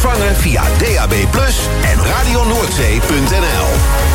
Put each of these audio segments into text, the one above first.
Ontvangen via DAB+ en radionoordzee.nl.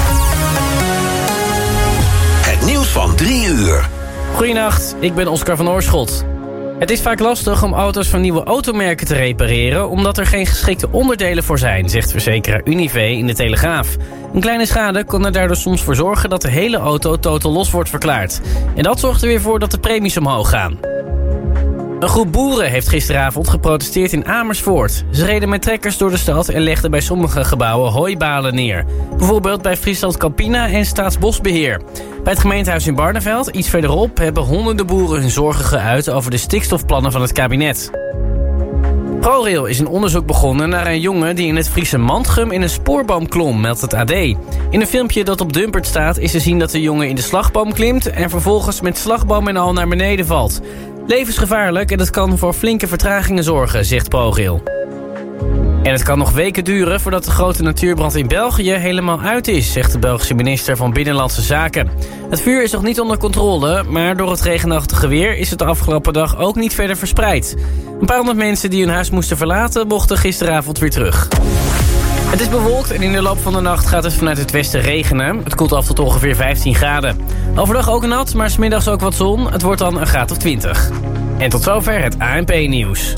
Het nieuws van 3 uur. Goedenacht, ik ben Oscar van Oorschot. Het is vaak lastig om auto's van nieuwe automerken te repareren, omdat er geen geschikte onderdelen voor zijn, zegt verzekeraar Unive in de Telegraaf. Een kleine schade kan er daardoor soms voor zorgen dat de hele auto totaal los wordt verklaard. En dat zorgt er weer voor dat de premies omhoog gaan. Een groep boeren heeft gisteravond geprotesteerd in Amersfoort. Ze reden met trekkers door de stad en legden bij sommige gebouwen hooibalen neer. Bijvoorbeeld bij Friesland Campina en Staatsbosbeheer. Bij het gemeentehuis in Barneveld, iets verderop, hebben honderden boeren hun zorgen geuit over de stikstofplannen van het kabinet. ProRail is een onderzoek begonnen naar een jongen die in het Friese Mantgum in een spoorboom klom, meldt het AD. In een filmpje dat op Dumpert staat is te zien dat de jongen in de slagboom klimt en vervolgens met slagboom en al naar beneden valt. Levensgevaarlijk en dat kan voor flinke vertragingen zorgen, zegt ProRail. En het kan nog weken duren voordat de grote natuurbrand in België helemaal uit is, zegt de Belgische minister van Binnenlandse Zaken. Het vuur is nog niet onder controle, maar door het regenachtige weer is het de afgelopen dag ook niet verder verspreid. Een paar honderd mensen die hun huis moesten verlaten mochten gisteravond weer terug. Het is bewolkt en in de loop van de nacht gaat het vanuit het westen regenen. Het koelt af tot ongeveer 15 graden. Overdag ook nat, maar 's middags ook wat zon. Het wordt dan een graad of 20. En tot zover het ANP-nieuws.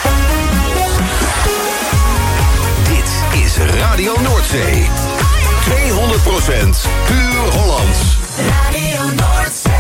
Dit is Radio Noordzee. 200% puur Hollands. Radio Noordzee.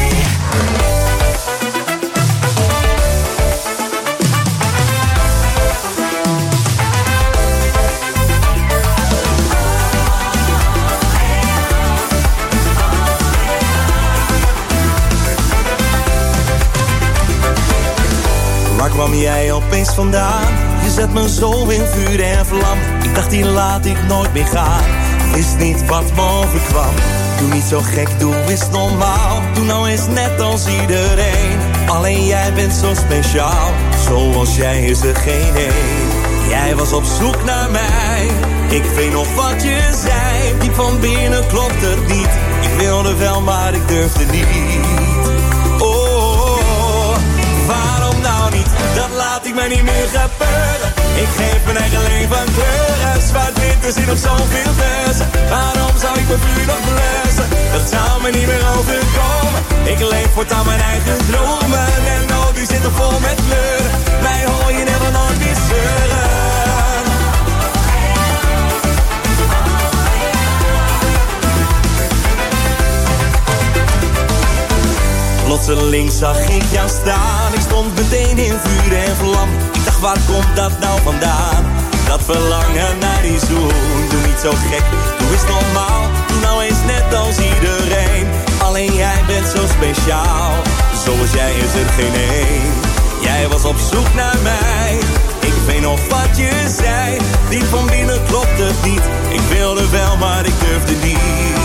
Waar kwam jij opeens vandaan? Je zet me zo in vuur en vlam. Ik dacht die laat ik nooit meer gaan. Wist niet wat me overkwam. Doe niet zo gek, doe eens normaal. Doe nou eens net als iedereen. Alleen jij bent zo speciaal. Zoals jij is er geen één. Jij was op zoek naar mij. Ik weet nog wat je zei. Diep van binnen klopt het niet. Ik wilde wel, maar ik durfde niet. Waarom nou niet? Dat laat ik mij niet meer gebeuren. Ik geef mijn eigen leven aan kleuren. Zwart-wit, er zit nog zoveel tussen. Waarom zou ik mijn vuur nog blussen? Dat zou me niet meer overkomen. Ik leef voortaan mijn eigen dromen. En oh, die zitten vol met kleuren. Mij hoor je never nooit meer zeuren. Plotseling zag ik jou staan. Ik stond meteen in vuur en vlam. Ik dacht, waar komt dat nou vandaan? Dat verlangen naar die zoen. Doe niet zo gek, doe eens normaal. Doe nou eens net als iedereen. Alleen jij bent zo speciaal. Zoals jij is er geen één. Jij was op zoek naar mij. Ik weet nog wat je zei. Diep van binnen klopt het niet. Ik wilde wel, maar ik durfde niet.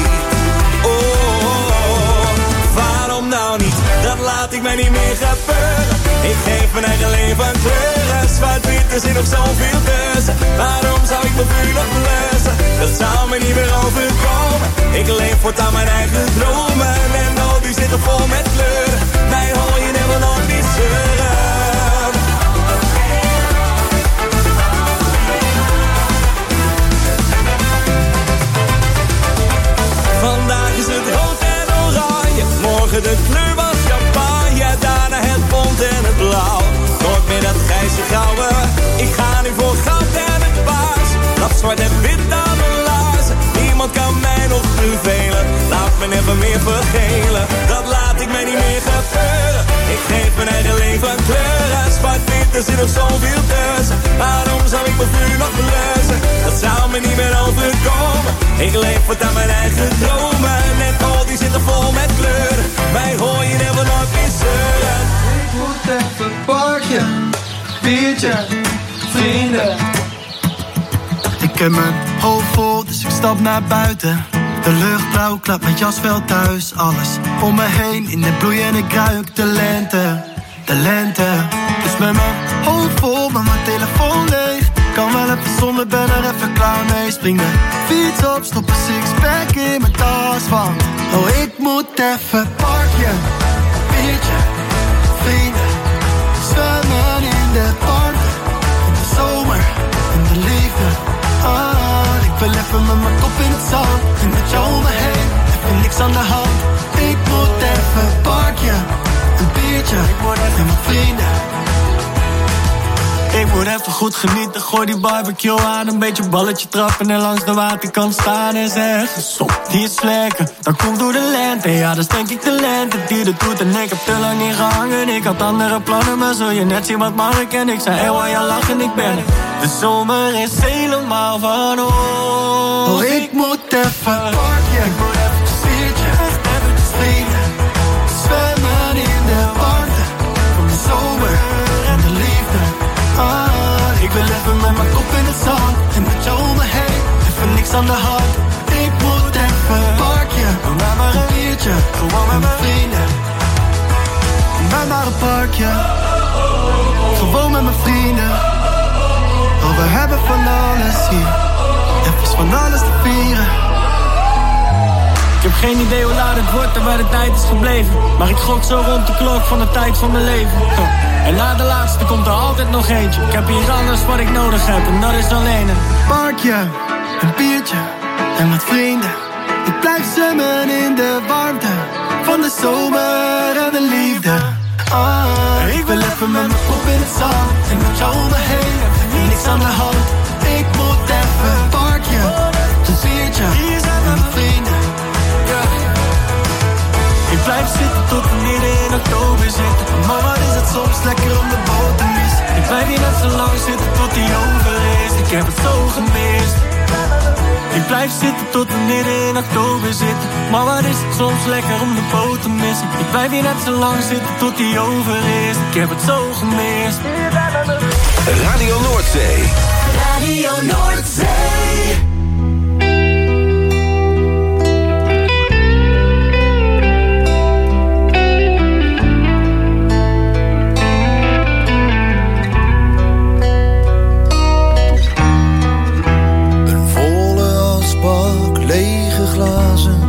Waarom nou niet? Dat laat ik mij niet meer gebeuren. Ik geef mijn eigen leven aan kleuren. Zwart-wit, er zit nog zoveel tussen. Waarom zou ik mijn vuur nog blussen? Dat zou me niet meer overkomen. Ik leef voortaan mijn eigen dromen. En oh, die zitten vol met kleuren. Mij hoor je never nooit meer zeuren. Vandaag is het rood en oranje. Morgen de kleur van champagne. Daarna het bont en het blauw. Nooit meer dat grijze gouden. Ik ga nu voor goud en het paars. Dat zwart en wit aan mijn laarzen. Niemand kan mij nog vervelen. Laat me never meer vergelen. Dat laat ik mij niet meer gebeuren. Ik geef mijn eigen leven aan kleuren. Zwart-wit, er zit nog zoveel tussen. Waarom zou ik mijn vuur nog blussen? Dat zou me niet meer overkomen. Ik leef voortaan mijn eigen dromen. En al die zitten vol met kleuren. Mij hoor je never nooit meer zeuren. Ik moet even parkje, biertje, vrienden. Ik heb mijn hoofd vol, dus ik stap naar buiten. De lucht blauw, klap mijn jas wel thuis. Alles om me heen in de bloei en ik ruik de lente. De lente. Dus met mijn hoofd vol, maar mijn telefoon leeg. Kan wel even zonder, ben er even klaar mee. Spring de fiets op, stop een sixpack in mijn tas van. Oh, ik moet even parkje, biertje, vrienden. Zwemmen in de park, in de zomer, in de met mijn kop in het zand. En met jou om me heen, even niks aan de hand. Ik moet even een parkje, een biertje, ik word even met vrienden. Ik moet even goed genieten, gooi die barbecue aan. Een beetje balletje trappen en langs de waterkant staan. En zeggen, som, die is lekker, dat komt door de lente. Ja, dat is denk ik de lente die dat doet. En ik heb te lang niet gehangen, ik had andere plannen. Maar zul je net zien wat mag ik en ik zei, hey, waar je lachen, ik ben. De zomer is helemaal van ons. Oh, ik moet even een parkje, ik moet even een biertje, echt even vrienden. Zwemmen in de warmte van de zomer en de liefde. Ik wil even met mijn kop in het zand. En met jou om me heen, even niks aan de hand. Ik moet even een parkje, doe mij maar een biertje, gewoon met mijn vrienden. Doe mij maar een parkje, gewoon met mijn vrienden. Oh, we hebben van alles hier, even van alles te vieren. Ik heb geen idee hoe laat het wordt en waar de tijd is gebleven. Maar ik gok zo rond de klok van de tijd van mijn leven. En na de laatste komt er altijd nog eentje. Ik heb hier alles wat ik nodig heb en dat is alleen een parkje, een biertje en met vrienden. Ik blijf zwemmen in de warmte van de zomer en de liefde. Ik wil even met mijn kop in het zand. En met jou om me heen, even niks aan de hand. Ik moet even een parkje, een biertje en met vrienden. Ik blijf zitten tot we midden in oktober zitten. Maar wat is het soms lekker om de boot te missen. Ik blijf hier net zo lang zitten tot die over is. Ik heb het zo gemist. Ik blijf zitten tot we midden in oktober zitten. Maar wat is het soms lekker om de boot te missen. Ik blijf hier net zo lang zitten tot die over is. Ik heb het zo gemist. Radio Noordzee. Radio Noordzee. Lege glazen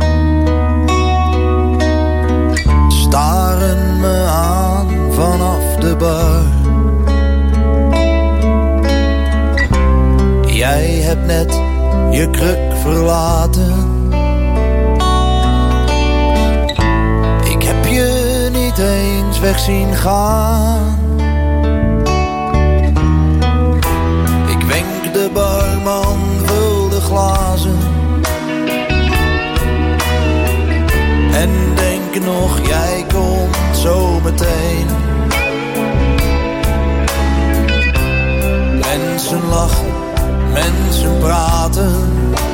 staren me aan vanaf de bar. Jij hebt net je kruk verlaten. Ik heb je niet eens weg zien gaan. Ik wenk de barman, vul de glazen. En denk nog, jij komt zo meteen. Mensen lachen, mensen praten.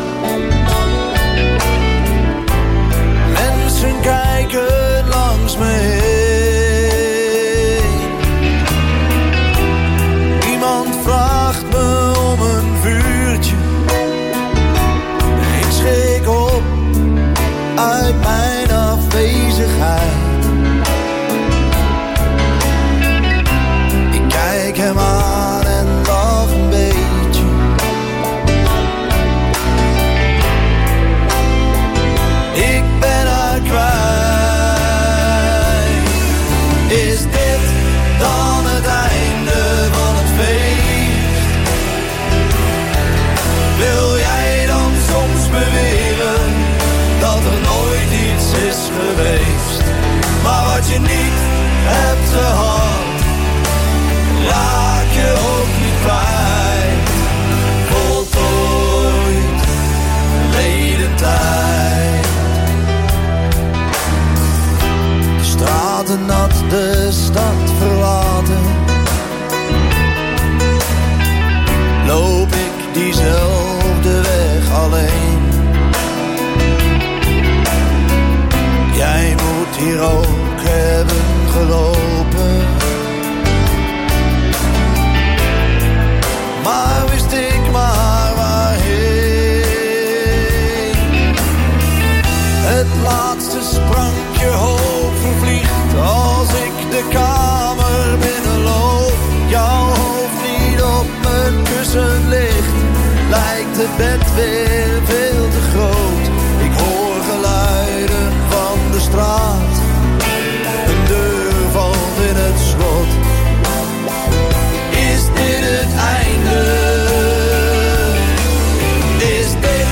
Mensen kijken langs me heen. Iemand vraagt me om een vuurtje. Ik schrik op uit mijn afwezigheid. Ik kijk hem aan en lach een beetje. Ik ben haar kwijt. Is dit dan het einde van het feest? Wil jij dan soms beweren dat er nooit iets is geweest? Maar wat je niet hebt gehad, raak je ook niet kwijt. Voltooid, verleden tijd. De straten nat, de stad verlaten. Loop ik diezelfde weg alleen. Jij moet hier ook hebben gelopen. Maar wist ik maar waarheen. Het laatste sprankje hoop vervliegt als ik de kamer binnenloop. Jouw hoofd niet op mijn kussen ligt, lijkt het bed weer veel te groot. Ik hoor geluiden van de straat, een deur valt in het slot. Is dit het einde? Is dit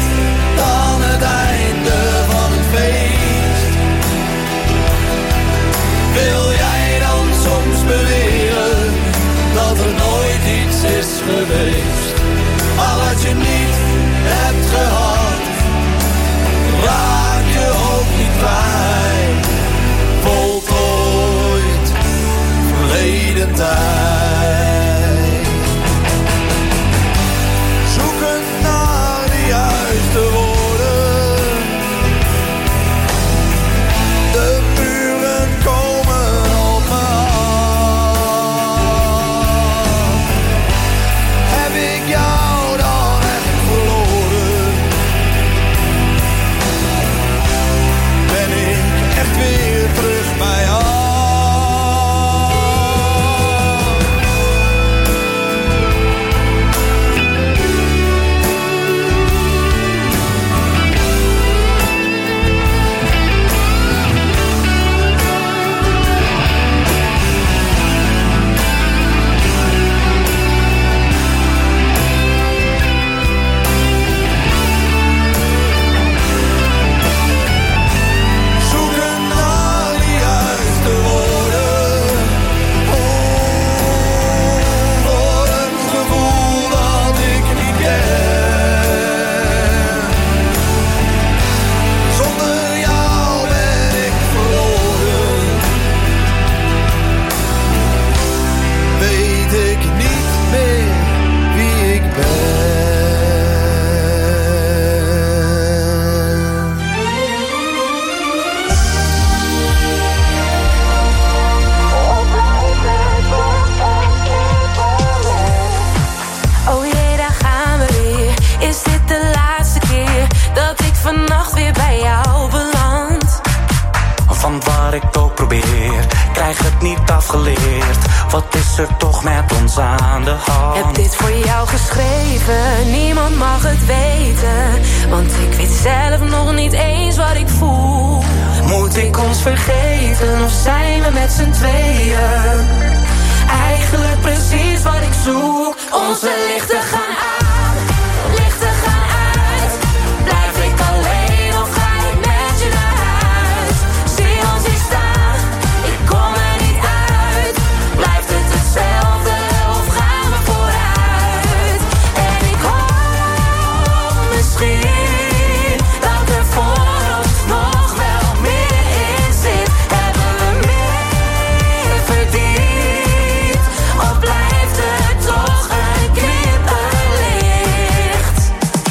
afgeleerd. Wat is er toch met ons aan de hand? Heb dit voor jou geschreven, niemand mag het weten. Want ik weet zelf nog niet eens wat ik voel. Moet ik ons vergeten of zijn we met z'n tweeën? Eigenlijk precies wat ik zoek. Onze lichten gaan aan, lichten gaan uit. Blijf ik alleen of ga ik met je naar huis? Zie ons hier staan, ik kom er niet uit. Blijft het hetzelfde of gaan we vooruit? En ik hoop misschien dat er voor ons nog wel meer in zit. Hebben we meer verdiend? Of blijft het toch een knipperlicht?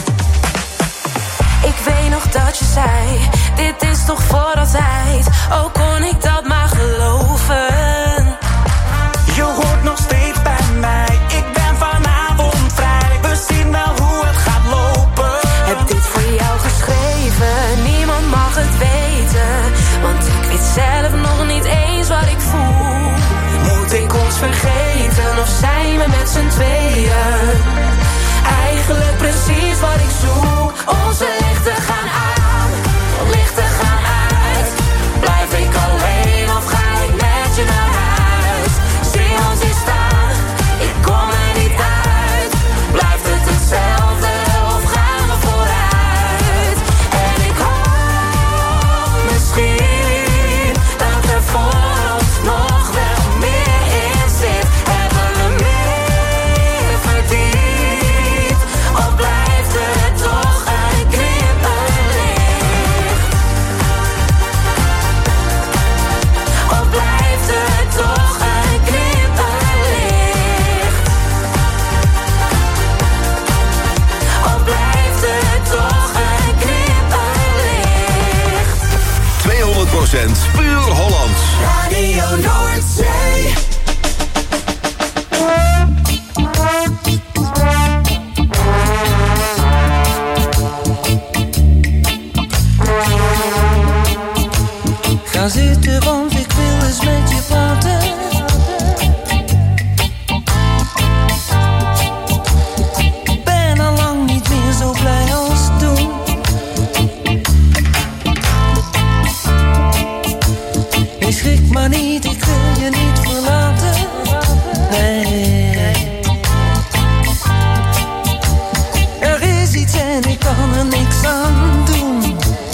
Ik weet nog dat je zei, dit is toch voor altijd. Ook kon ik dat maar geloven. Je hoort nog steeds bij mij, ik ben vanavond vrij. We zien wel hoe het gaat lopen. Heb dit voor jou geschreven, niemand mag het weten. Want ik weet zelf nog niet eens wat ik voel. Moet ik ons vergeten of zijn we met z'n tweeën? Eigenlijk precies wat ik zoek. Onze lichten gaan aan, lichten gaan uit. Blijf ik alleen of ga ik met je naar huis? Zie ons hier staan, ik kom er niet uit. Blijft het hetzelfde of gaan we vooruit? En ik hoop misschien dat er voor ons nog wel meer in zit. Hebben we meer verdiend? Of blijft het toch een knipperlicht? Of blijft het toch een knipperlicht? Of blijft het toch een knipperlicht? 200% puur Hollands. Radio Noordzee. Ga zitten, want ik wil eens met je praten. Ben al lang niet meer zo blij als toen. Nee, schrik maar niet, ik wil je niet verlaten. Nee. Er is iets en ik kan er niks aan doen.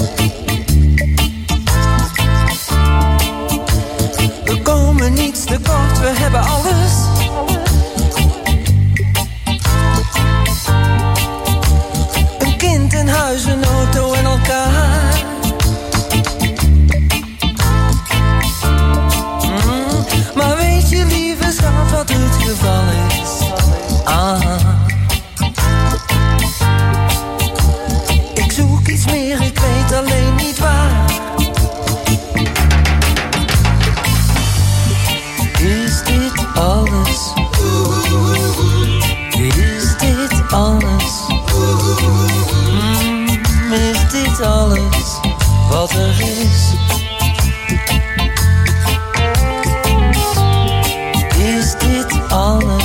We komen niets tekort, we hebben alles. Een kind, een huis, een auto en elkaar. Maar weet je, lieve schat, wat het geval is? Ik zoek iets meer, ik weet alleen niet waar. Is dit alles? Is dit alles? Is dit alles wat er is? Is dit alles?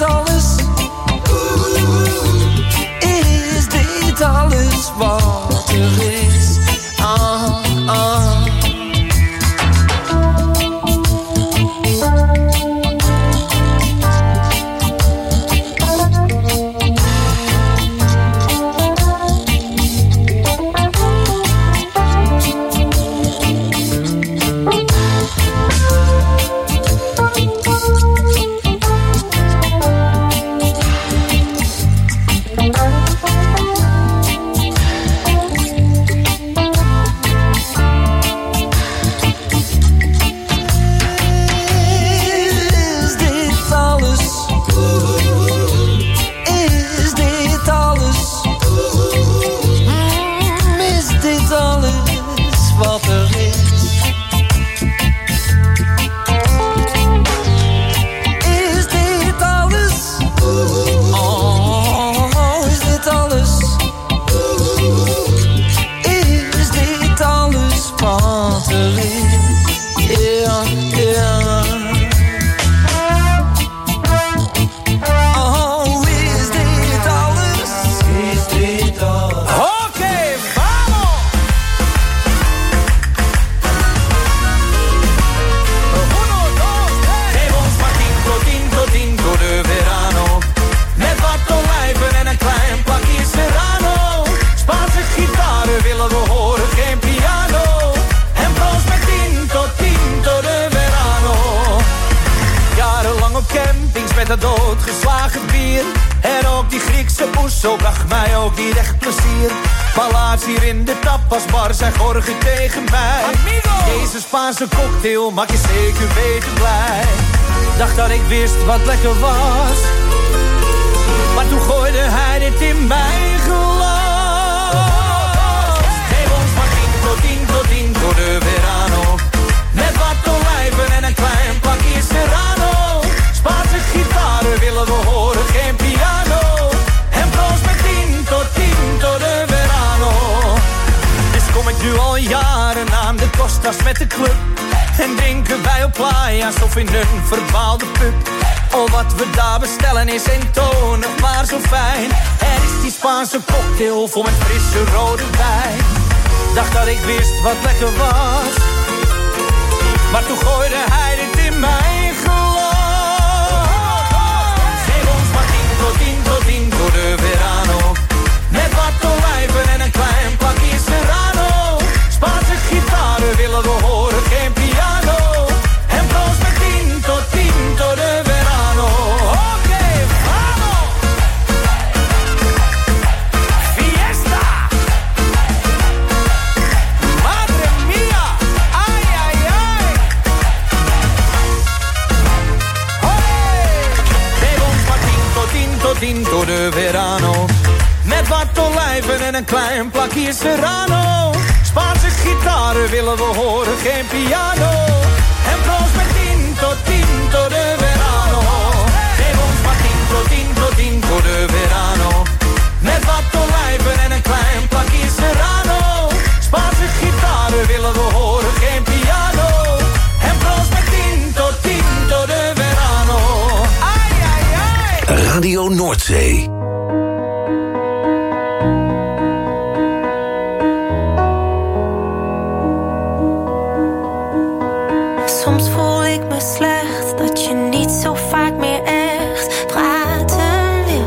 dit alles? Is dit alles wat er is? Zo bracht mij ook niet echt plezier. Maar laatst hier in de tapasbar zei Jorge tegen mij: Amigo! Deze Spaanse cocktail maak je zeker weten blij. Dacht dat ik wist wat lekker was, maar toen gooide hij dit in mijn glas. Geef ons maar 10 tot de verano. Met wat olijven en een klein plakje serrano. Spaanse gitaren willen we horen, geen piano. De verano. Dus kom ik nu al jaren aan de Costas met de club. En drinken wij op playa's of in een verdwaalde pub. Al wat we daar bestellen is eentonig, maar zo fijn. Er is die Spaanse cocktail vol met frisse rode wijn. Dacht dat ik wist wat lekker was, maar toen gooide hij dit in mijn glas. Geef ons maar 10 tot de verano. Met wat olijven en een klein plakje serrano. Spaanse gitaren willen we horen, geen piano. En proost met 10 tot de verano. Oké, vamos! Fiesta! Madre mia! Ay, ay, ay! Hey! Geef ons maar 10 tot de verano. Met wat olijven en een klein plakje serrano. Spaanse gitaren willen we horen, geen piano. En proost met 10 tot de verano. Geef ons maar 10 tot de verano. Met wat olijven en een klein plakje serrano. Spaanse gitaren willen we horen, geen piano. En proost met 10 tot de verano. Ai, ai, ai. Radio Noordzee. Soms voel ik me slecht dat je niet zo vaak meer echt praten wil.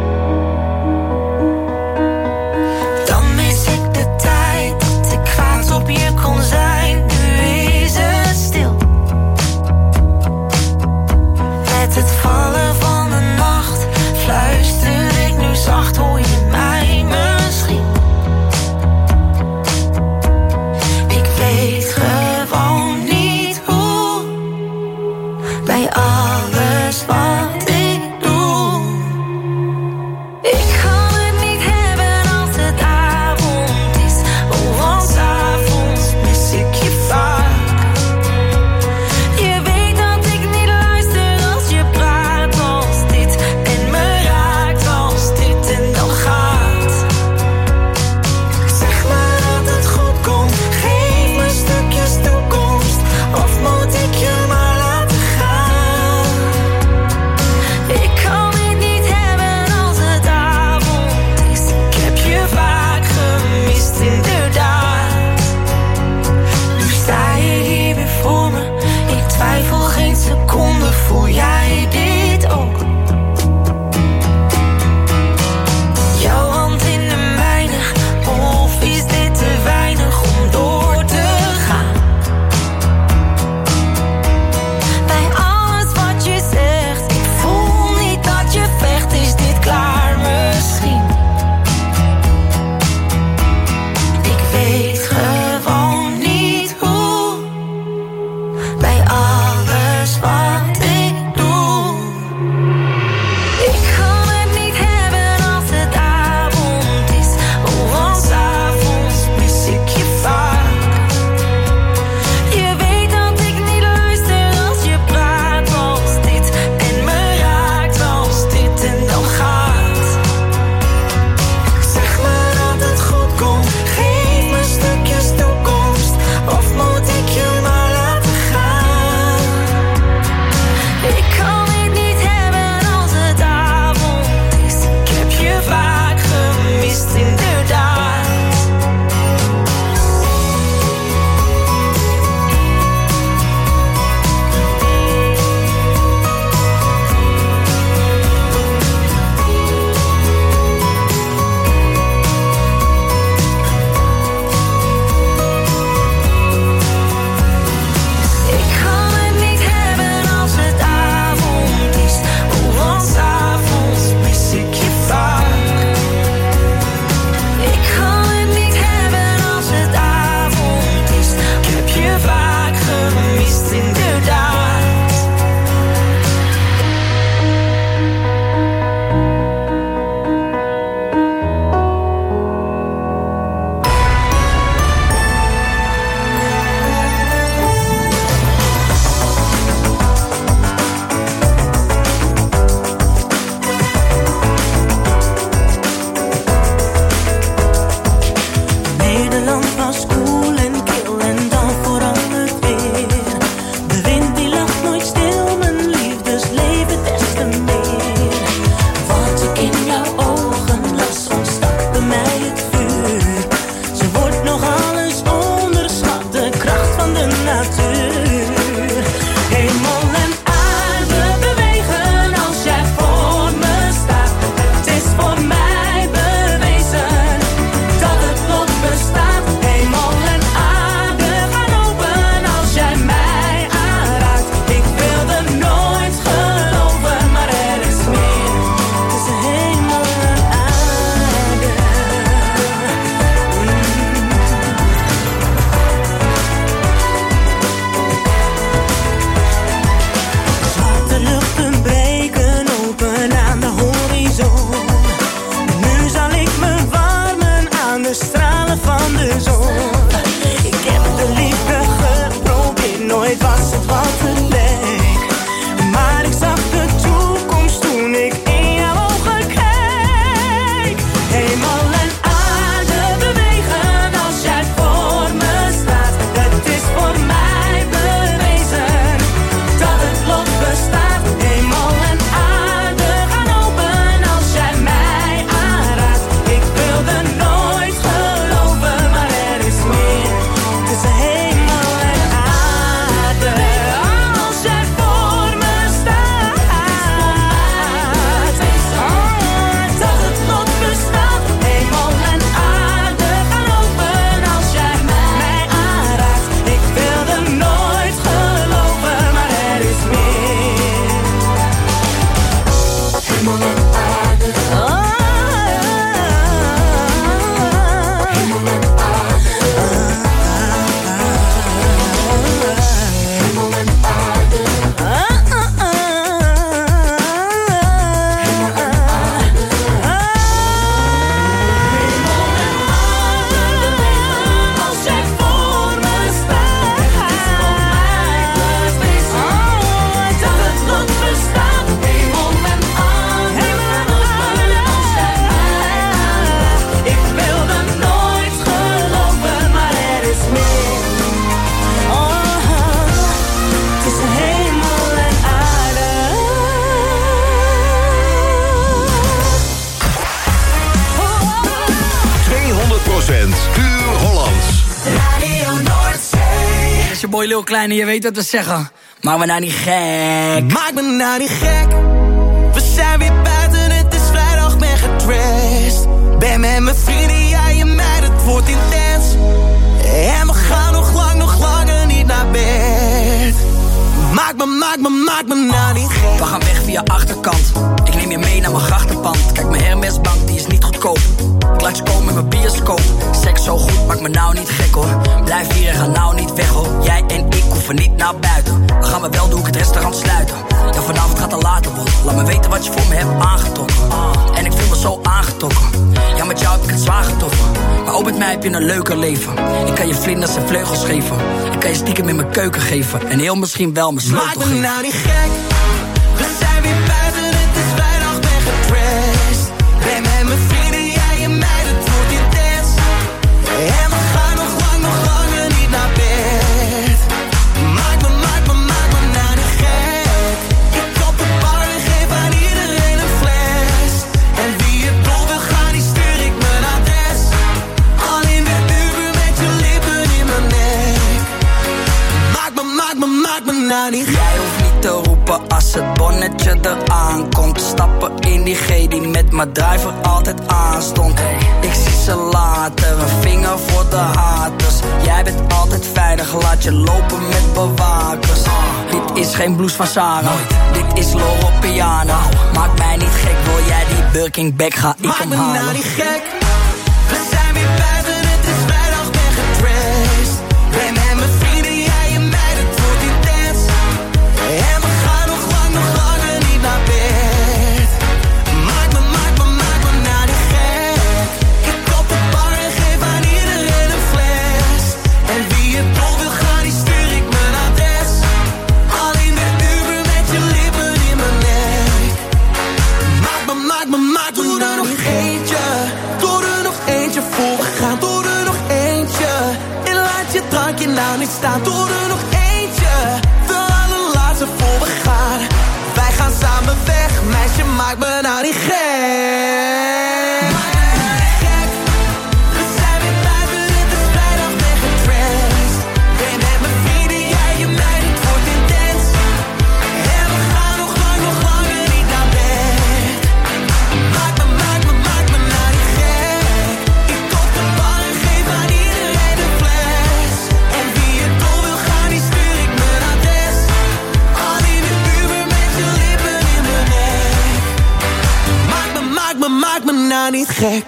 Dan mis ik de tijd dat ik kwaad op je kon zijn. Nu is het stil. Met het vallen van de nacht fluisteren de zon. Ik heb de liefde geprobeerd, nooit was het wat het leek. Maar ik zag de toekomst toen ik in jouw ogen keek. Hemel en aarde bewegen als jij voor me staat. Het is voor mij bewezen dat het lot bestaat. Hemel en aarde gaan open als jij mij aanraakt. Ik wilde nooit geloven, maar er is meer tussen hemel en aarde. Als jij voor me staat, dat het lot bestaat. Hemel en aarde gaan open als jij mij aanraakt. Ik wilde nooit geloven, maar er is meer. Hemel en aarde. Hemel en aarde. Hemel en aarde. Als jij voor me staat, dat het lot bestaat. Hemel en aarde, als jij mij aanraakt. Ik wilde nooit geloven, maar er is meer. Tussen hemel en aarde. 200% puur Hollands. Radio Noordzee. Het is je boy Lil Klein en je weet wat we zeggen. Maak me nou niet gek. Maak me nou niet gek. We zijn weer buiten, het is vrijdag, ben getrest. Ben met mijn vrienden, jij en mij, het wordt intens. En we gaan nog langer niet naar bed. Maak me nou niet gek. We gaan weg via achterkant. Ik neem je mee naar mijn grachtenpand. Kijk, mijn Hermesbank, die is niet goedkoop. Ik laat je komen met mijn bioscoop. Seks zo goed, maak me nou niet gek hoor. Blijf hier en ga nou niet weg hoor. Jij en ik hoeven niet naar buiten. Dan gaan we wel doen, het restaurant sluiten. Ja, vanavond gaat het later worden. Laat me weten wat je voor me hebt aangetrokken. En ik voel me zo aangetrokken. Ja, met jou heb ik het zwaar getroffen. Maar ook met mij heb je een leuker leven. Ik kan je vlinders en vleugels geven. Ik kan je stiekem in mijn keuken geven. En heel misschien wel mijn sleutel geven. Maak me nou niet gek. We zijn weer buiten, het is vrijdag, ben getrest. Ben met mijn vrienden, jij en mij, het wordt intens. En we gaan nog langer niet naar bed. Maak me nou niet gek. Ik koop de bar en geef aan iedereen een fles. En wie het dol wil gaan, die stuur ik mijn adres. Al in de Uber met je lippen in mijn nek. Maak me nou niet gek. Jij hoeft niet te roepen als het bonnetje eraan komt. Stappen in die G die met mijn driver altijd aanstond. Ik zie ze later, een vinger voor de haters. Jij bent altijd veilig, laat je lopen met bewakers. Dit is geen blues van Sarah, dit is Loro Piana. Maak mij niet gek, wil jij die Birkin-bag, ga ik hem halen. Maak me nou niet gek. We zijn weer buiten, het is vrijdag, ben getrest. Ben met mijn vrienden, jij en mij, het wordt intens. En we gaan nog langer niet naar bed. Maak me nou niet gek. Ik koop de bar en geef aan iedereen een fles. En wie het dol wil gaan, die stuur ik mijn adres. Al in de Uber met je lippen in mijn nek. Maak me doe er nog eentje. Doe er nog eentje voor we gaan. Doe er nog eentje. En laat je drankje nou niet staan. Doe er nog eentje. De allerlaatste voor we gaan. Wij gaan samen weg. Meisje, maak me nou niet gek. Maak me nou niet gek. We zijn weer buiten, het is vrijdag, ben getrest. Ben met mijn vrienden, jij en mij, dit wordt intens. En we gaan nog langer niet naar bed. Maak me nou niet gek. Ik koop de bar en geef aan iedereen een fles. En wie het dol wil gaan, die stuur ik mijn adres. Al in de Uber met je lippen in mijn nek. Maak me nou niet gek.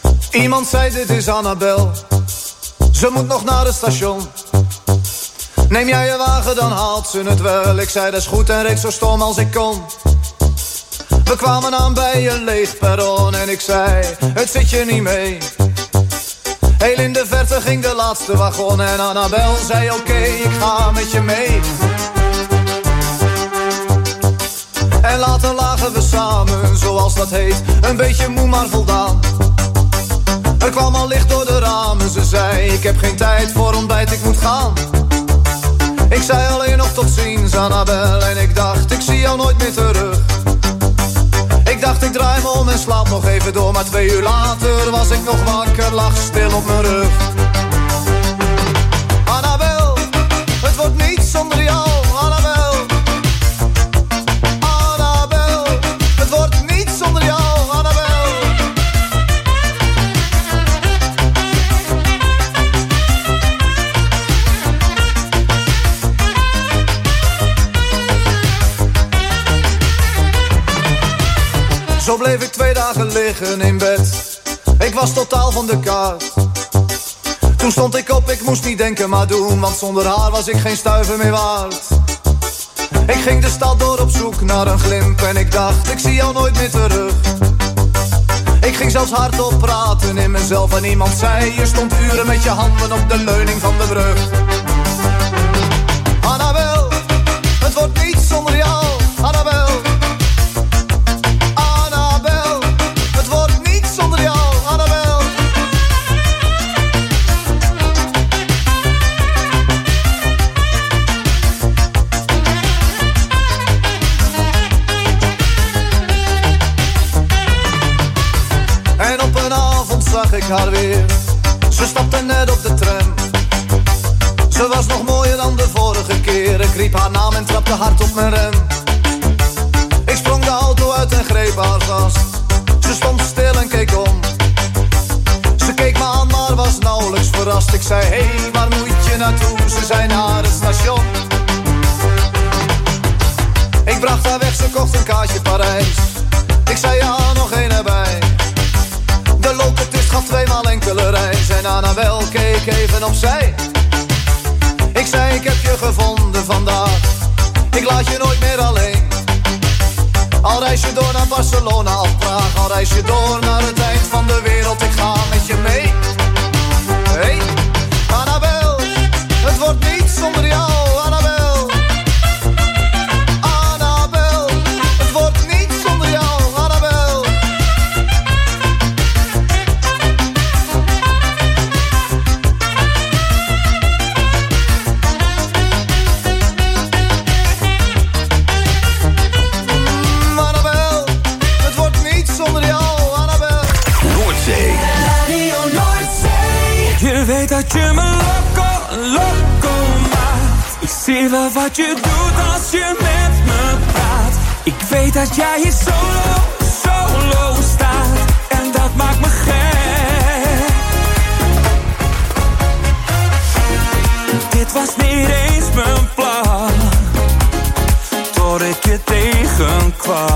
Iemand zei dit is Annabel. Ze moet nog naar het station. Neem jij je wagen, dan haalt ze het wel. Ik zei dat is goed en reed zo stom als ik kon. We kwamen aan bij een leeg perron en ik zei, het zit je niet mee. Heel in de verte ging de laatste wagon en Annabel zei oké, ik ga met je mee. En later lagen we samen, zoals dat heet, een beetje moe maar voldaan. Er kwam al licht door de ramen, ze zei, ik heb geen tijd voor ontbijt, ik moet gaan. Ik zei alleen nog tot ziens, Annabel, en ik dacht, ik zie jou nooit meer terug. Ik dacht, ik draai me om en slaap nog even door, maar 2 uur later was ik nog wakker, lag stil op mijn rug. Annabel, het wordt niet zonder jou, Annabel. Annabel, het wordt niet zonder jou, Annabel. Zo bleef ik 2 dagen liggen in bed. Ik was totaal van de kaart. Toen stond ik op, ik moest niet denken maar doen, want zonder haar was ik geen stuiver meer waard. Ik ging de stad door op zoek naar een glimp en ik dacht, ik zie jou nooit meer terug. Ik ging zelfs hardop praten in mezelf en iemand zei, je stond uren met je handen op de leuning van de brug. Annabel, het wordt niet zonder jou, Annabel. Zag ik haar weer, ze stapte net op de tram. Ze was nog mooier dan de vorige keer. Ik riep haar naam en trapte hard op mijn rem. Ik sprong de auto uit en greep haar vast. Ze stond stil en keek om. Ze keek me aan maar was nauwelijks verrast. Ik zei, hey, waar moet je naartoe? Ze zei naar het station. Ik bracht haar weg, ze kocht een kaartje Parijs. Ik zei, ja, nog één erbij. De locatist gaf 2 maal enkele reis en Annabel keek even opzij. Ik zei, ik heb je gevonden vandaag. Ik laat je nooit meer alleen. Al reis je door naar Barcelona of Praag, al reis je door naar het eind van de wereld. Ik ga met je mee. Hey, Annabel, het wordt niet zonder jou, Annabel. Annabel, het wordt niet zonder jou, Annabel. Je weet dat je me loco maakt. Ik zie wel wat je doet als je met me praat. Ik weet dat jij hier solo staat. En dat maakt me gek. Dit was niet eens mijn plan, tot ik je tegenkwam.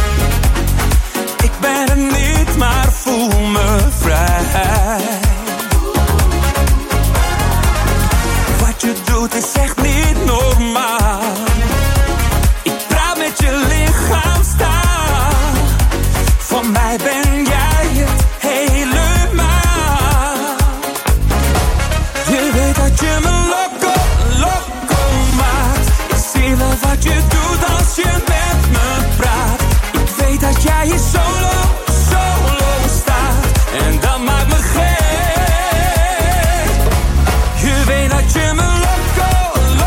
Ik ben er niet, maar voel me vrij. Wat je doet is echt niet normaal. Ik praat met je lichaam staan. Voor mij ben jij het helemaal. Je weet dat je me loco maakt. Ik zie wel wat je doet als je met me praat. Ik weet dat jij hier solo staat. En dat maakt me gek. Je weet dat je me loco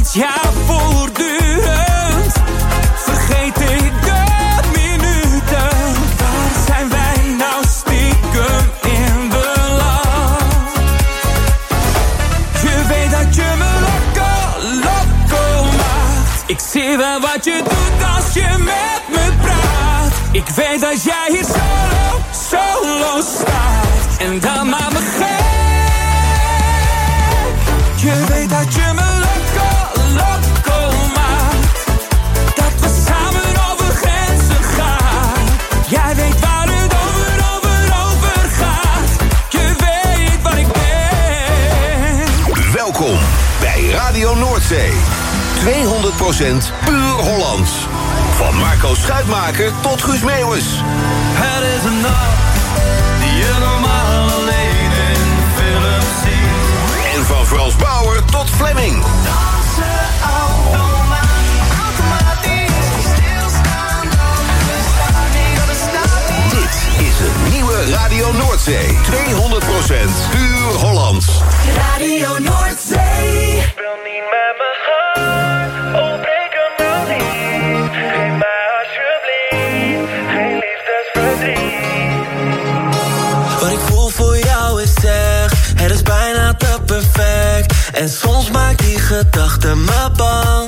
Want ja, voortdurend vergeet ik de minuten. Waar zijn wij nou stiekem in beland? Je weet dat je me loco maakt. Ik zie wel wat je doet als je met me praat. Ik weet dat jij hier solo staat. En dat maakt me gek. Je weet dat je me loco maakt. Dat we samen over grenzen gaan. Jij weet waar het over gaat. Je weet wat ik ben. Welkom bij Radio Noordzee. 200% puur Hollands. Van Marco Schuitmaker tot Guus Meeuwis. Het is een nacht die je normaal alleen in film ziet. En van Frans Bauer tot Fleming. Dansen automatisch, stilstaan, dat bestaat niet. Dit is een nieuwe Radio Noordzee. 200% puur Hollands. Radio Noordzee. Speel niet met mijn hart, oh breek hem nou niet. Geef mij alsjeblieft geen liefdesverdriet. Wat ik voel voor jou is echt, het is bijna te perfect. En soms maakt die gedachte me bang.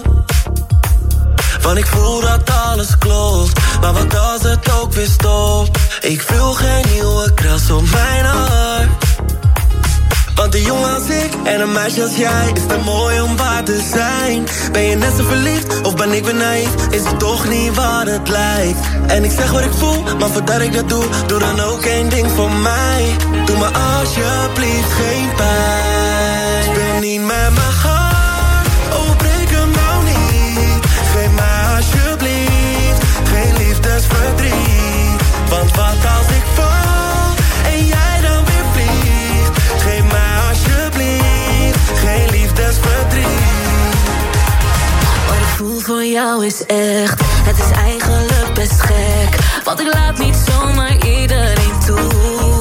Want ik voel dat alles klopt, maar wat als het ook weer stopt? Ik wil geen nieuwe kras op mijn hart. Want een jongen als ik en een meisje als jij is te mooi om waar te zijn. Ben je net zo verliefd of ben ik weer naïef? Is het toch niet wat het lijkt? En ik zeg wat ik voel, maar voordat ik dat doe, doe dan ook één ding voor mij. Doe me alsjeblieft geen pijn. Speel niet met mijn hart, oh breek hem nou niet. Geef mij alsjeblieft geen liefdesverdriet. Want wat als ik val en jij dan weer vliegt? Geef mij alsjeblieft geen liefdesverdriet. Wat ik voel voor jou is echt, het is eigenlijk best gek. Want ik laat niet zomaar iedereen toe.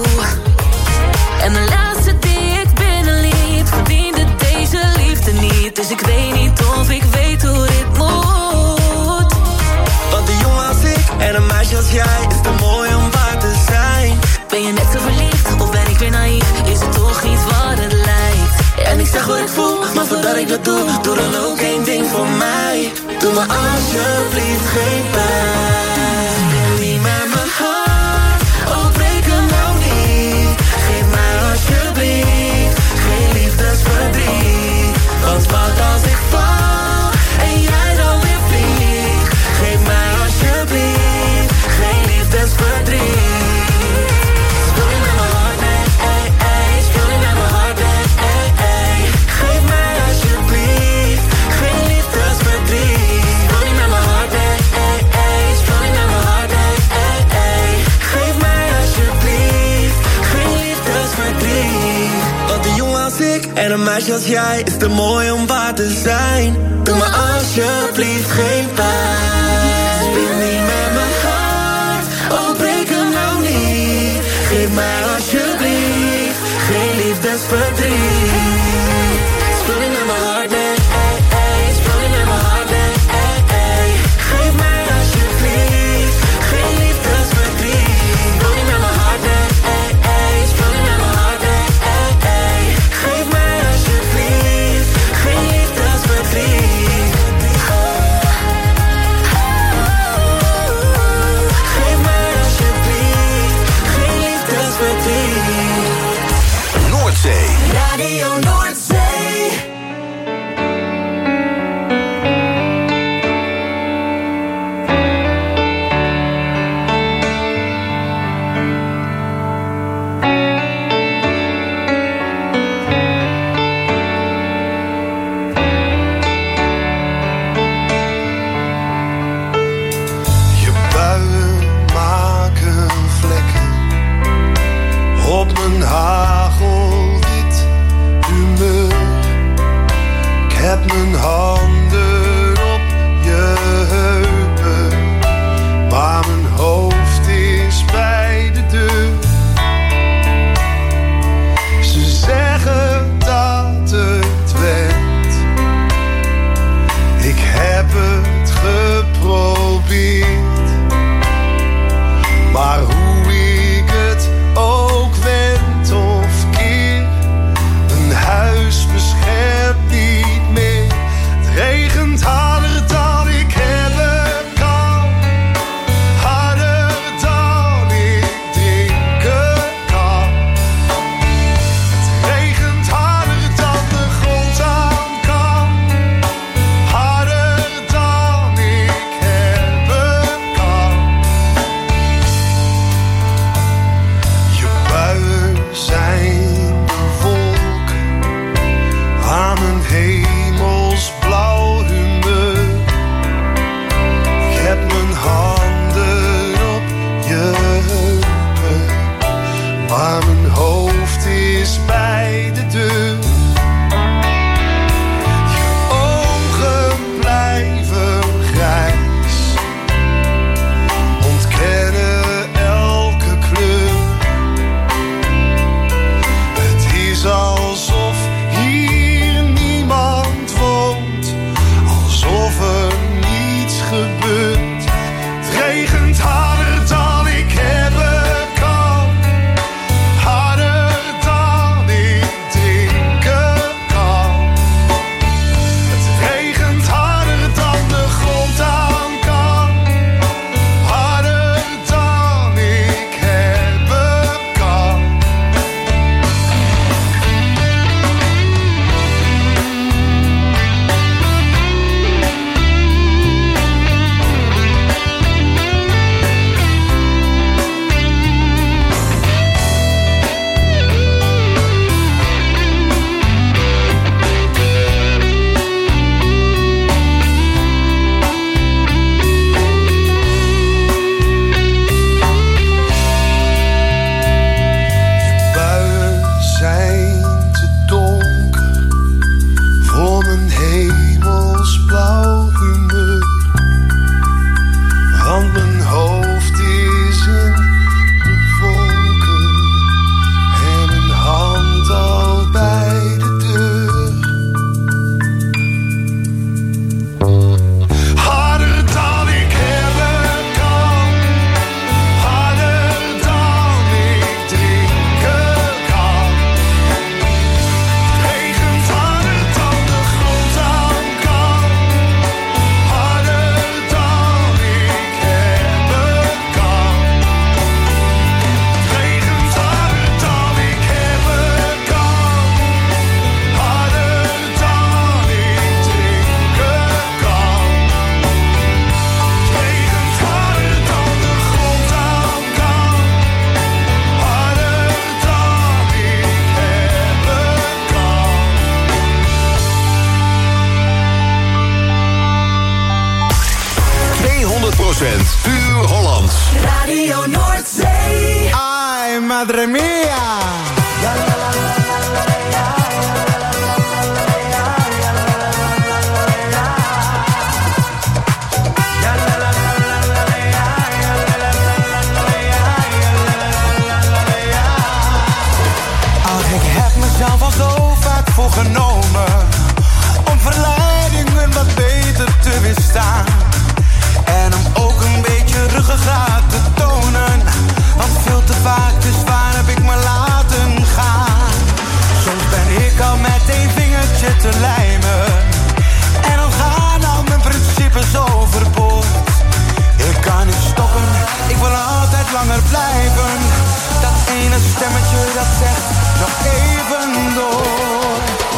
En de laatste die ik binnenliet verdiende deze liefde niet. Dus ik weet niet of ik weet hoe dit moet. Want een jongen als ik en een meisje als jij is te mooi om waar te zijn. Ben je net zo verliefd of ben ik weer naïef? Is het toch niet wat het lijkt? En ik zeg wat ik voel, maar voordat ik dat doe, doe dan ook één ding voor mij. Doe me alsjeblieft geen pijn. Speel niet met mijn hart, oh breek hem nou niet. Geef mij alsjeblieft geen liefdesverdriet. Want wat als ik val en jij dan weer vliegt? Geef mij alsjeblieft geen liefdesverdriet. Speel niet met mijn hart, nee, speel niet met mijn hart, nee. Geef mij alsjeblieft geen liefdesverdriet. Speel niet met mijn hart, nee, speel niet met mijn hart, nee. Geef mij alsjeblieft geen liefdesverdriet. Want een jongen als ik en een meisje als jij is te mooi om waar te zijn. Doe me alsjeblieft geen pijn. Speel niet met mijn hart, oh breek hem nou niet. Geef mij alsjeblieft geen liefdesverdriet. Speel niet met mijn hart, nee, speel niet met mijn hart, nee. Geef mij alsjeblieft geen liefdesverdriet. Speel niet met mijn hart, nee, speel niet met mijn hart, nee. Geef mij alsjeblieft geen liefdesverdriet. Geef mij alsjeblieft geen liefdesverdriet. Noordzee. Radio Noordzee. Je buien maken vlekken op mijn hagelwit humeur. Radio Noordzee. Ay, madre mia. Mezelf al zo vaak voorgenomen om verleidingen wat beter te weerstaan. En om ook een beetje ruggengraat te tonen. Want veel te vaak, dus waar heb ik me laten gaan? Soms ben ik al met één vingertje te lijmen. En dan gaan al mijn principes overboord. Ik kan niet stoppen, ik wil altijd langer blijven. Dat ene stemmetje dat zegt nog even door.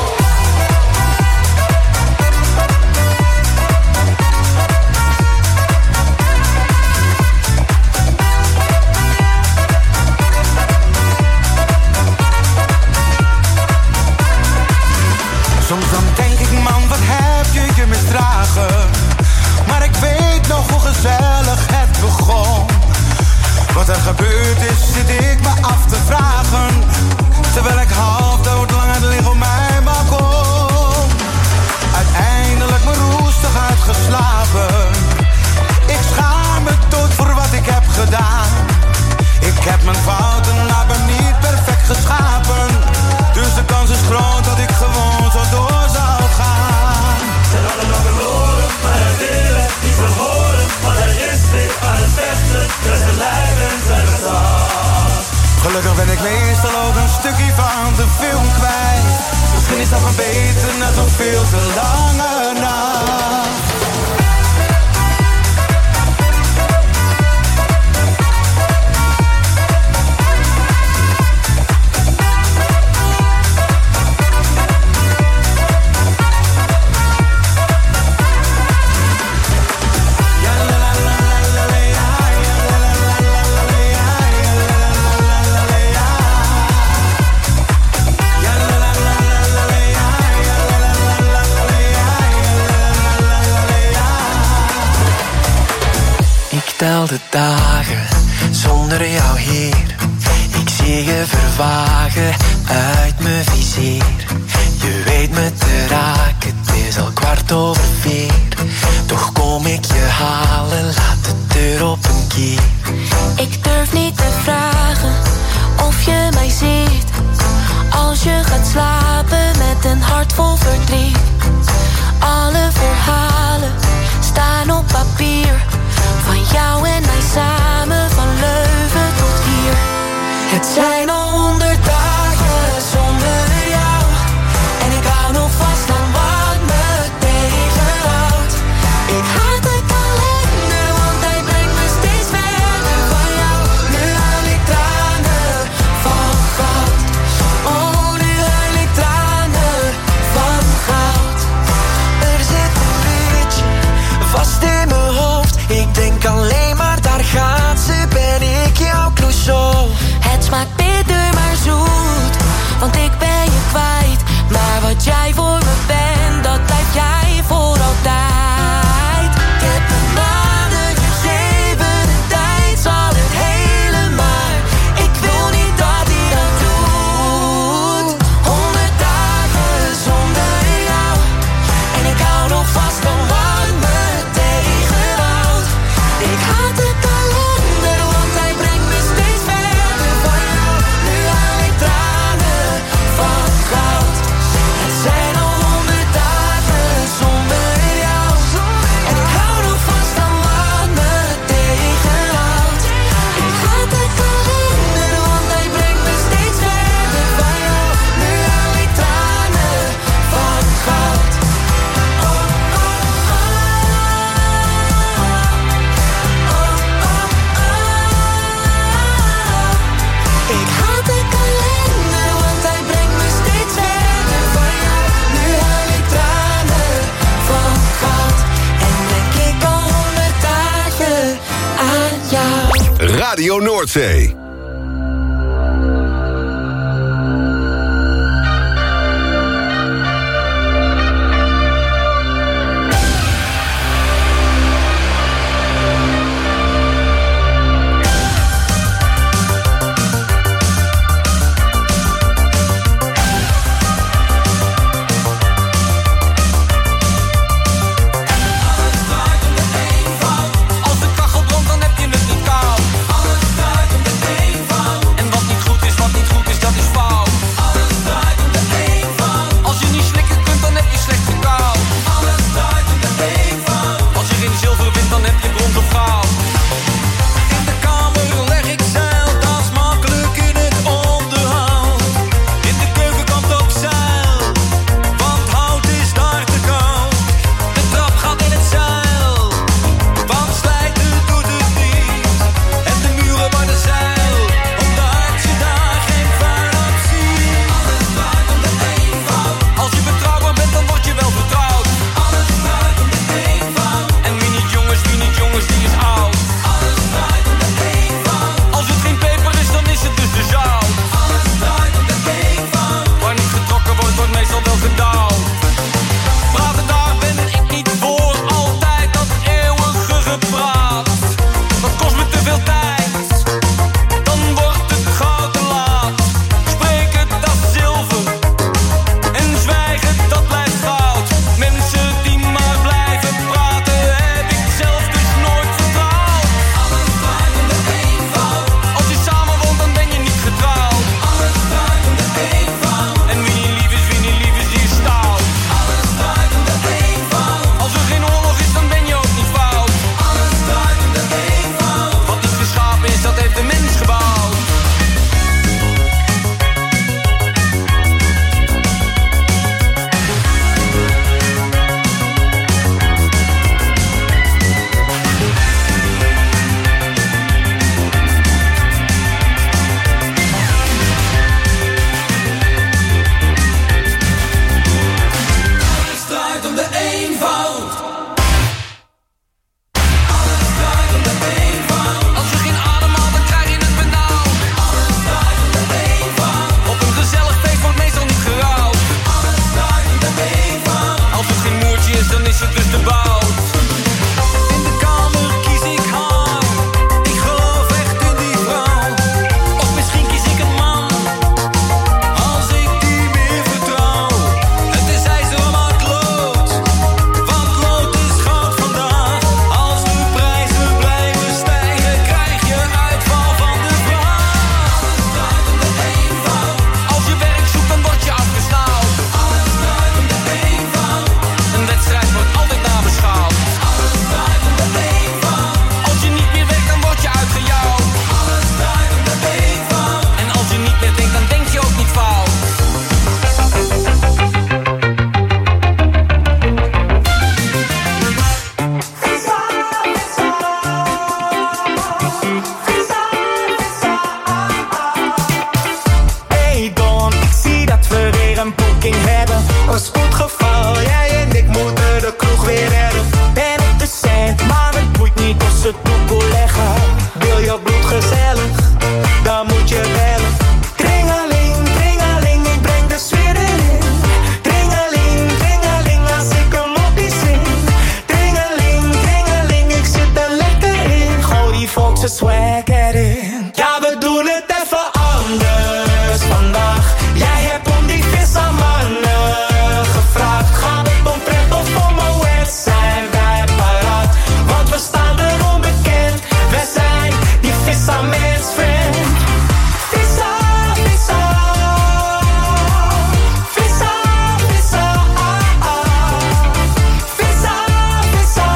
Soms dan denk ik, man, wat heb je misdragen? Maar ik weet nog hoe gezellig het begon. Wat er gebeurd is, zit ik me af te vragen. Terwijl ik half doodlang lig op mijn balkon. Uiteindelijk me roestig uitgeslapen. Ik schaam me dood voor wat ik heb gedaan. Ik heb mijn fouten, maar ben niet perfect geschapen. Dus de kans is groot dat ik gewoon zo door zal gaan. Zijn allemaal verloren, maar hij wil het niet verhoren. Want hij is weer aan het vechten, dus zijn lijf en zijn verstand. Gelukkig ben ik meestal ook een stukje van de film kwijt. Misschien is dat maar beter, net nog veel te lange nacht. Tel de dagen zonder jou hier. Ik zie je vervagen uit mijn vizier. Je weet me te raken, het is al 4:15. Toch kom ik je halen, laat de deur op een kier. Ik durf niet te vragen of je mij ziet. Als je gaat slapen met een hart vol verdriet. Alle verhalen staan op papier. Van jou en mij samen, van Leuven tot hier. Het zijn al 100 dagen zonder jou. En ik hou nog vast aan wat me tegenhoudt. Ik haat de kalender, want hij brengt me steeds verder van jou. Nu huil ik tranen van goud. Oh, nu huil ik tranen van goud. Er zit een beetje vast in mijn hoofd. Ik denk alleen maar, daar gaat ze, ben ik jouw Clouseau. Het smaakt bitter maar zoet, want ik ben je kwijt. Maar wat jij voor me bent, dat blijf jij voor altijd. Ik heb een maanden gegeven, de tijd zal het helen, maar ik wil niet dat hij dat doet. 100 dagen zonder jou, en ik hou nog vast van wat me tegenhoudt. Ik haat de kalender, want hij brengt me steeds verder van jou. Nu huil ik tranen van goud. Het zijn al 100 dagen zonder jou. En ik hou nog vast aan wat me tegenhoudt. Ik haat de kalender, want hij brengt me steeds verder van jou. Nu huil ik tranen van goud. Ik haat de kalender, want hij brengt me steeds verder van jou. Nu huil ik tranen van goud. En denk ik al 100 dagen aan jou. Radio Noordzee. een boeking hebben. Een spoedgeval, jij en ik moeten de kroeg weer redden. Ben op de cent, maar het boeit niet of ze toekoe leggen. Wil je bloed gezellig, dan moet je bellen. Dringeling, dringeling, ik breng de sfeer erin. Dringeling, dringeling, als ik een moppie zing. Dringeling, dringeling, ik zit er lekker in. Gooi die volkse swag erin. Ja, we doen het even anders vandaag. Jij hebt om die vissermannen gevraagd. Gaat het om pret of om een wet, zijn wij paraat? Want we staan er onbekend. Wij zijn die vissermans friend. Vissa, vissa. Vissa, vissa. Vissa, vissa.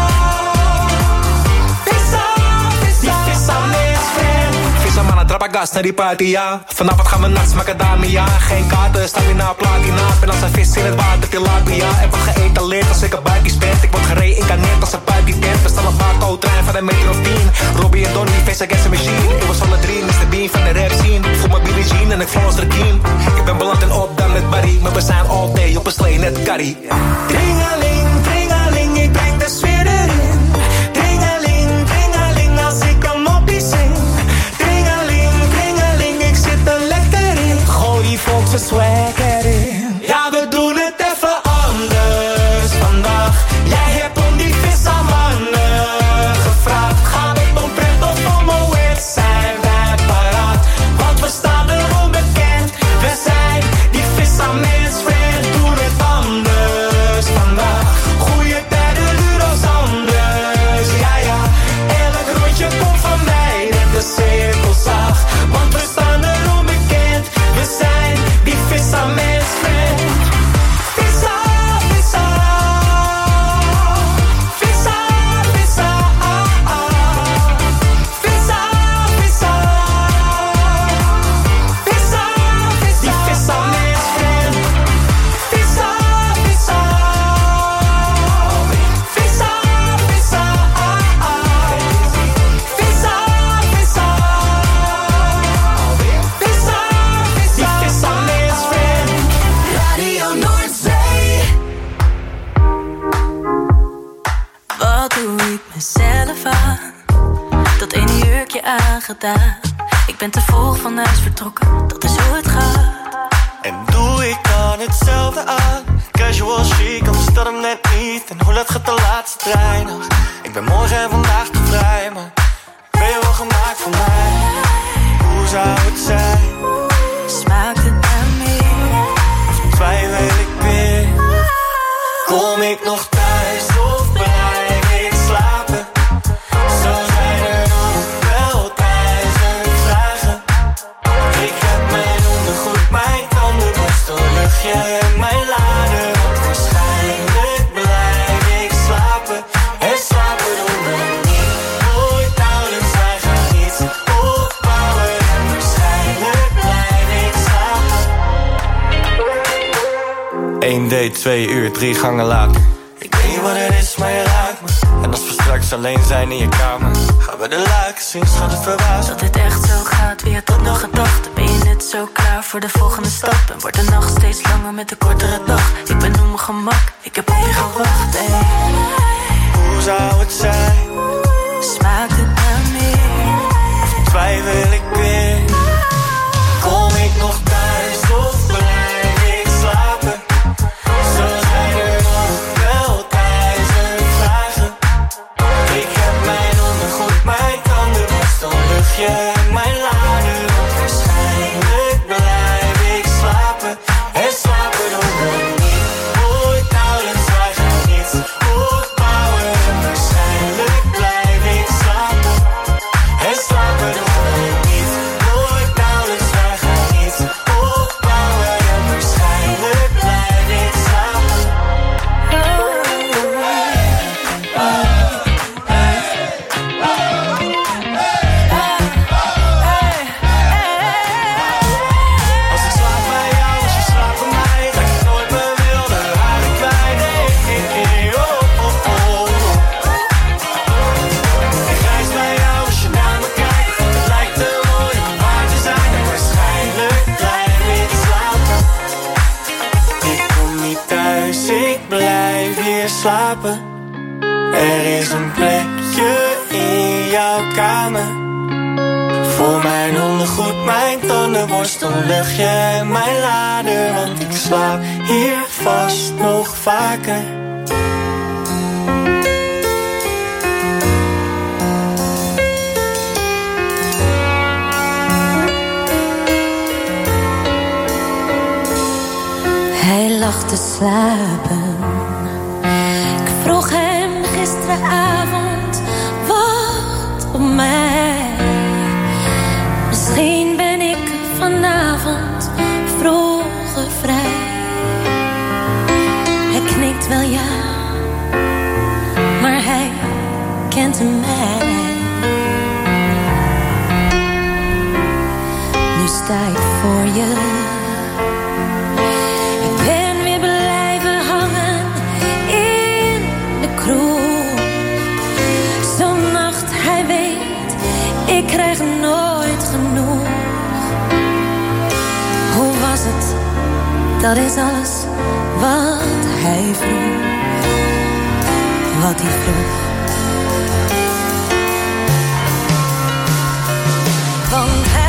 Vissa, vissa. Die vissermans friend. Vissermannen trappen gas naar die party, ja. Vanavond gaan we nachts macadamia. Geen kaarten, stamina, platina. Ben als een vis in het water, tilapia. Er wordt geëtaleerd als ik een buikje spend. Ik word gereïncarneerd als een puipje tent. We staan op Barco-trein van een meter of 10. Robbie en Donnie, face against the machine. Ik was alle drie, Mr. Bean van de rap scene. Ik voel mijn Billie Jean en ik flons er kien. Ik ben beland en op dan met Barry. Maar we zijn all day op een slee, net curry. Dringeling, dringeling, ik breng de sfeer erin. Dringeling, dringeling, als ik een moppie zing. Dringeling, dringeling, ik zit er lekker in. Gooi die volkse swag erin. Ja, we doen het even anders vandaag. Jij hebt om die vissermannen gevraagd. Gaat het om pret of om een wet, zijn wij paraat? Want we staan er onbekend. We zijn die vissermans friend. Doen het anders vandaag. Goeie tijden, euro's anders. Ja, ja, elk rondje komt van mij. Net de cirkelzaag. Want we staan er onbekend. We zijn die vissermans friend. Vissa, vissa. Vissa, vissa. Vissa, vissa. Vissa, vissa. Die vissermans friend. Vissa, vissa. Vissa, vissa. Vissa, vissa. Vissa, vissa. Die vissermans friend. Radio Noordzee. Wat doe ik mezelf aan? Dat ene jurkje aangedaan. Ik ben te vroeg van huis vertrokken, dat is hoe het gaat. En doe ik dan hetzelfde aan? Casual chic, anders dat hem net niet. En hoe laat gaat de laatste trein nog? Ik ben morgen en vandaag te vrij, maar ben je wel gemaakt voor mij? Hoe zou het zijn? Smaakt het naar meer? Of twijfel ik weer? Kom ik nog thuis of blijf ik slapen? Zo zijn er nog wel 1000 vragen. Ik heb mijn ondergoed, mijn tandenborstel, luchtje en mijn lader. Want waarschijnlijk blijf ik slapen. En slapen doen we niet. Nooit houden, wij gaan niets opbouwen. En waarschijnlijk blijf ik slapen. 1 date, 2 uur, 3 gangen later. Ik weet niet wat het is, maar je raakt me. En als we straks alleen zijn in je kamer, gaan we de luiken zien, schat het verbaasd. Dat dit echt zo gaat, wie had dat nog gedacht? Ben je net zo klaar voor de volgende stap? En wordt de nacht steeds langer met de kortere dag? Ik ben op mijn gemak, ik heb op je gewacht, ey. Hoe zou het zijn? Smaakt het naar meer? Of twijfel ik weer? Kom ik nog thuis of blijf ik slapen? Zo zijn er nog wel 1000 vragen. Ik heb mijn ondergoed, mijn tandenborstel, luchtje en mijn lader. Want waarschijnlijk blijf ik slapen. En slapen doen we niet. Nooit houden, wij gaan niets opbouwen. En waarschijnlijk blijf ik slapen. En slapen doen we niet. slapen. Er is een plekje in jouw kamer. Voor mijn ondergoed, mijn tandenborstel, luchtje en mijn lader. Want ik slaap hier vast nog vaker. Hij lag te slapen. Ik vroeg hem gisteravond, wacht op mij. Misschien ben ik vanavond vroeger vrij. Hij knikt wel ja, maar hij kent mij. Nu sta ik voor je. Ik ben weer blijven hangen in de kroeg. Zo'n nacht, hij weet, ik krijg nooit genoeg. Hoe was het? Dat is alles wat hij vroeg. Wat hij vroeg. Want hij